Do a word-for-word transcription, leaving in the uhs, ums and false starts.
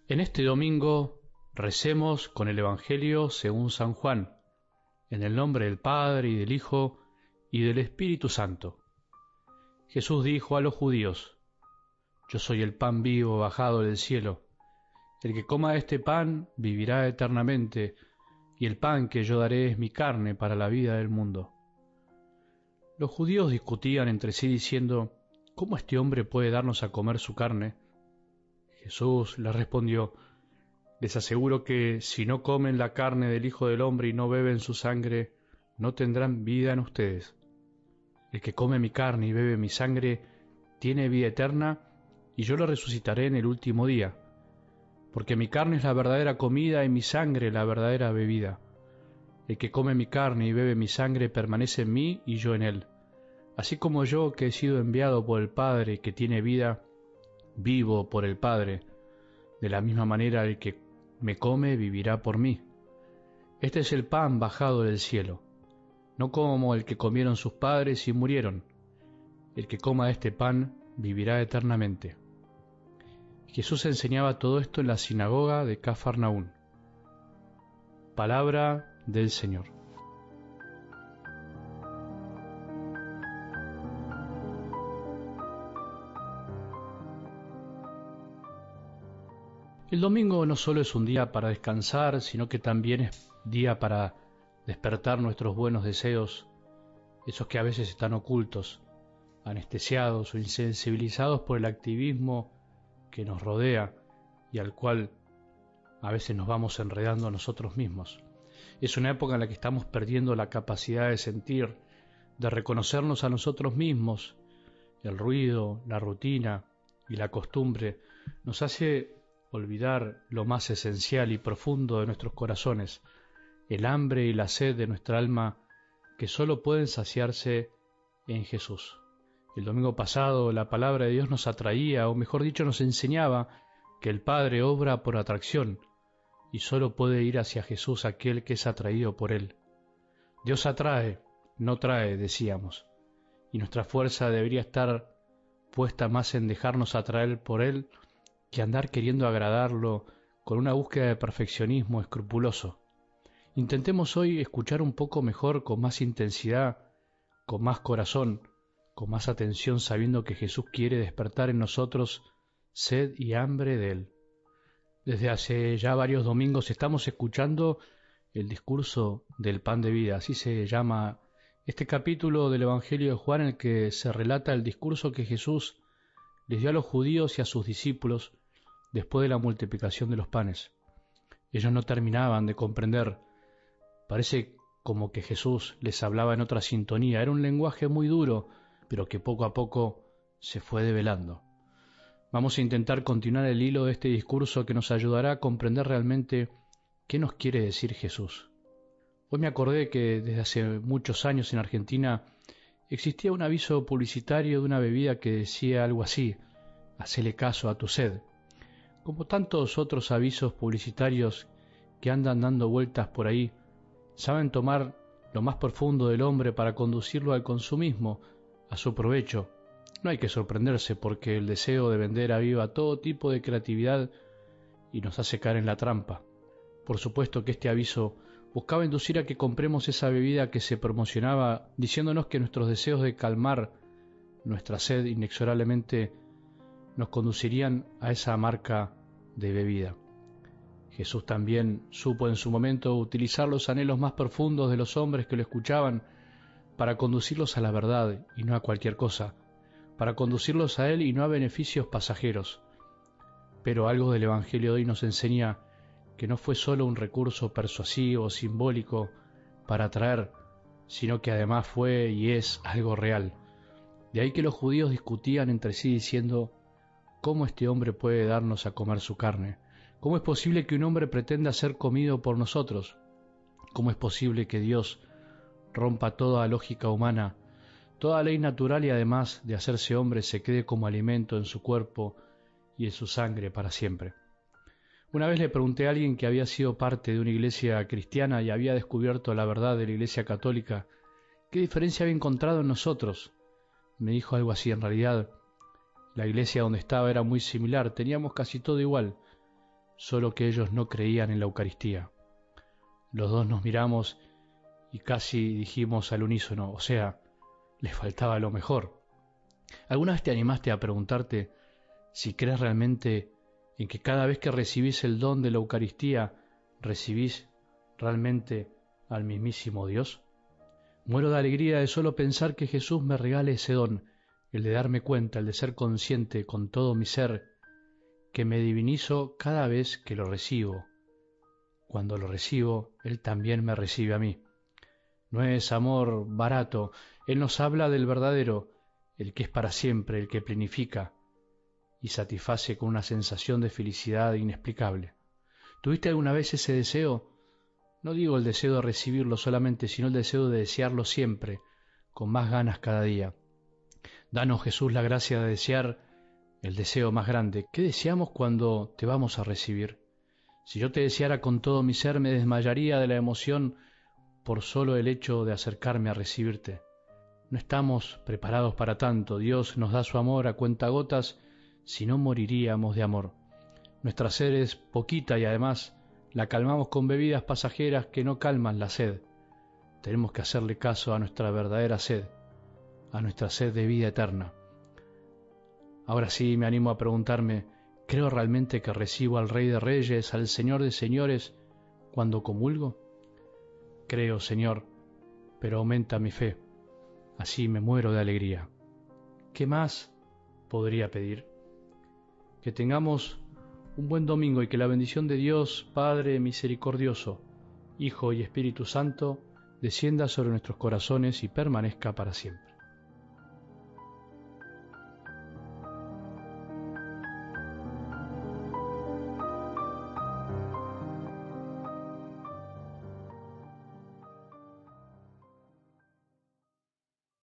En este domingo recemos con el Evangelio según San Juan, en el nombre del Padre y del Hijo y del Espíritu Santo. Jesús dijo a los judíos: Yo soy el pan vivo bajado del cielo. El que coma este pan vivirá eternamente, y el pan que yo daré es mi carne para la vida del mundo. Los judíos discutían entre sí diciendo: ¿Cómo este hombre puede darnos a comer su carne? Jesús les respondió: Les aseguro que si no comen la carne del Hijo del Hombre y no beben su sangre, no tendrán vida en ustedes. El que come mi carne y bebe mi sangre tiene vida eterna, y yo lo resucitaré en el último día. Porque mi carne es la verdadera comida y mi sangre la verdadera bebida. El que come mi carne y bebe mi sangre permanece en mí y yo en él. Así como yo, que he sido enviado por el Padre y que tiene vida, vivo por el Padre, de la misma manera el que me come vivirá por mí. Este es el pan bajado del cielo, no como el que comieron sus padres y murieron. El que coma este pan vivirá eternamente. Jesús enseñaba todo esto en la sinagoga de Cafarnaún. Palabra del Señor. El domingo no solo es un día para descansar, sino que también es día para despertar nuestros buenos deseos, esos que a veces están ocultos, anestesiados o insensibilizados por el activismo que nos rodea y al cual a veces nos vamos enredando a nosotros mismos. Es una época en la que estamos perdiendo la capacidad de sentir, de reconocernos a nosotros mismos. El ruido, la rutina y la costumbre nos hace olvidar lo más esencial y profundo de nuestros corazones, el hambre y la sed de nuestra alma que solo pueden saciarse en Jesús. El domingo pasado la palabra de Dios nos atraía, o mejor dicho nos enseñaba, que el Padre obra por atracción y solo puede ir hacia Jesús aquel que es atraído por Él. Dios atrae, no trae, decíamos, y nuestra fuerza debería estar puesta más en dejarnos atraer por Él que andar queriendo agradarlo con una búsqueda de perfeccionismo escrupuloso. Intentemos hoy escuchar un poco mejor, con más intensidad, con más corazón, con más atención, sabiendo que Jesús quiere despertar en nosotros sed y hambre de Él. Desde hace ya varios domingos estamos escuchando el discurso del pan de vida, así se llama este capítulo del Evangelio de Juan, en el que se relata el discurso que Jesús les dio a los judíos y a sus discípulos después de la multiplicación de los panes. Ellos no terminaban de comprender. Parece como que Jesús les hablaba en otra sintonía. Era un lenguaje muy duro, pero que poco a poco se fue develando. Vamos a intentar continuar el hilo de este discurso que nos ayudará a comprender realmente qué nos quiere decir Jesús. Hoy me acordé que desde hace muchos años en Argentina existía un aviso publicitario de una bebida que decía algo así: hacele caso a tu sed. Como tantos otros avisos publicitarios que andan dando vueltas por ahí, saben tomar lo más profundo del hombre para conducirlo al consumismo, a su provecho. No hay que sorprenderse, porque el deseo de vender aviva todo tipo de creatividad y nos hace caer en la trampa. Por supuesto que este aviso buscaba inducir a que compremos esa bebida que se promocionaba, diciéndonos que nuestros deseos de calmar nuestra sed inexorablemente nos conducirían a esa marca de bebida. Jesús también supo en su momento utilizar los anhelos más profundos de los hombres que lo escuchaban para conducirlos a la verdad y no a cualquier cosa, para conducirlos a Él y no a beneficios pasajeros. Pero algo del Evangelio de hoy nos enseña que no fue solo un recurso persuasivo, simbólico, para atraer, sino que además fue y es algo real. De ahí que los judíos discutían entre sí diciendo: ¿cómo este hombre puede darnos a comer su carne? ¿Cómo es posible que un hombre pretenda ser comido por nosotros? ¿Cómo es posible que Dios rompa toda lógica humana, toda ley natural, y además de hacerse hombre se quede como alimento en su cuerpo y en su sangre para siempre? Una vez le pregunté a alguien que había sido parte de una iglesia cristiana y había descubierto la verdad de la iglesia católica, ¿qué diferencia había encontrado en nosotros? Me dijo algo así: en realidad, la iglesia donde estaba era muy similar, teníamos casi todo igual. solo que ellos no creían en la Eucaristía. Los dos nos miramos y casi dijimos al unísono, o sea, les faltaba lo mejor. ¿Alguna vez te animaste a preguntarte si crees realmente en que cada vez que recibís el don de la Eucaristía, recibís realmente al mismísimo Dios? Muero de alegría de solo pensar que Jesús me regale ese don, el de darme cuenta, el de ser consciente con todo mi ser, que me divinizo cada vez que lo recibo. Cuando lo recibo, Él también me recibe a mí. No es amor barato, Él nos habla del verdadero, el que es para siempre, el que plenifica y satisface con una sensación de felicidad inexplicable. ¿Tuviste alguna vez ese deseo? No digo el deseo de recibirlo solamente, sino el deseo de desearlo siempre, con más ganas cada día. Danos, Jesús, la gracia de desear el deseo más grande. ¿Qué deseamos cuando te vamos a recibir? Si yo te deseara con todo mi ser, me desmayaría de la emoción por solo el hecho de acercarme a recibirte. No estamos preparados para tanto. Dios nos da su amor a cuentagotas, si no moriríamos de amor. Nuestra sed es poquita y además la calmamos con bebidas pasajeras que no calman la sed. Tenemos que hacerle caso a nuestra verdadera sed, a nuestra sed de vida eterna. Ahora sí me animo a preguntarme, ¿creo realmente que recibo al Rey de Reyes, al Señor de Señores, cuando comulgo? Creo, Señor, pero aumenta mi fe. Así me muero de alegría. ¿Qué más podría pedir? Que tengamos un buen domingo y que la bendición de Dios, Padre misericordioso, Hijo y Espíritu Santo, descienda sobre nuestros corazones y permanezca para siempre.